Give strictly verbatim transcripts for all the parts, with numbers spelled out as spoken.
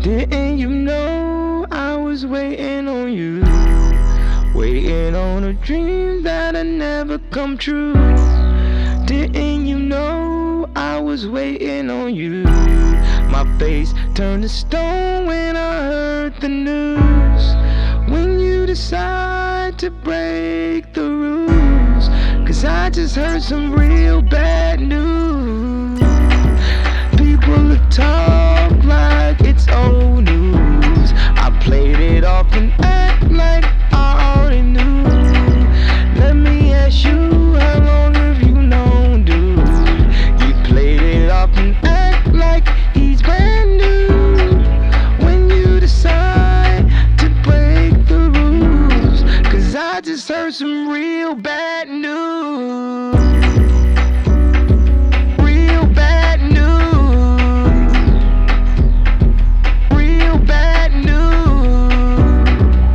Didn't you know I was waiting on you? Waiting on a dream that'll never come true. Didn't you know I was waiting on you? My face turned to stone when I heard the news. When you decide to break the rules, 'cause I just heard some real bad news. People talk like it's old news. I played it off and act like I already knew. Let me ask you, how long have you known, dude? You played it off and act like he's brand new. When you decide to break the rules, 'cause I just heard some real bad news. Real bad news. Real bad news.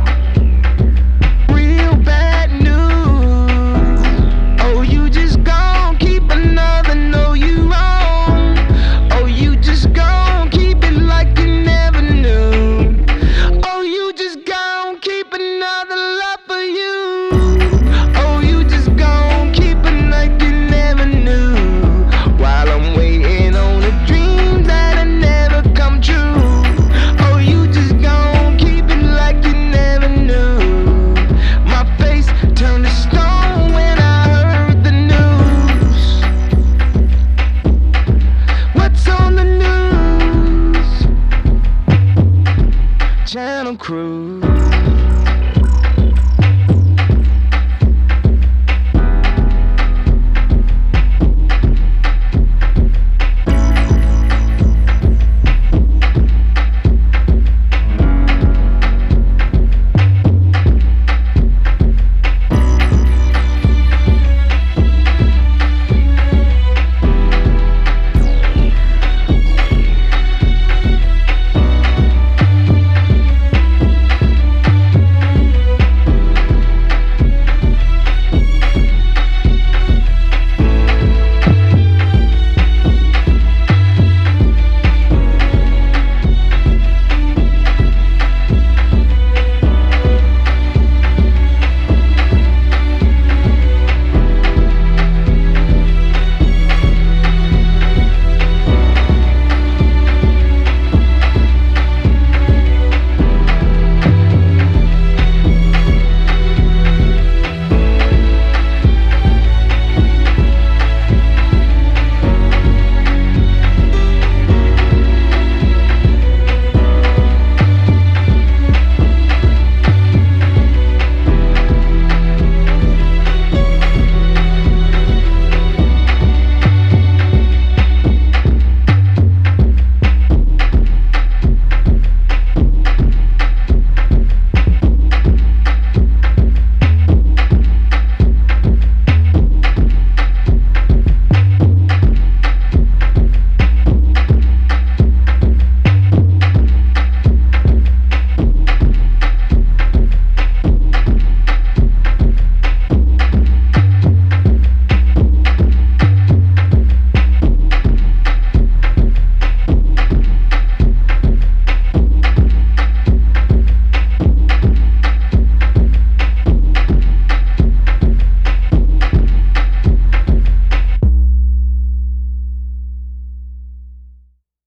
Real bad news. Oh, you just gon' keep another know you wrong. Oh, you just gon' keep it like you never knew. Oh, you just gon' keep another love for you. Oh, you just gon' keep it like you never knew. While I'm waiting on a dream that'll never come true. Oh, you just gon' keep it like you never knew. My face turned to stone when I heard the news. What's on the news? Channel Crew.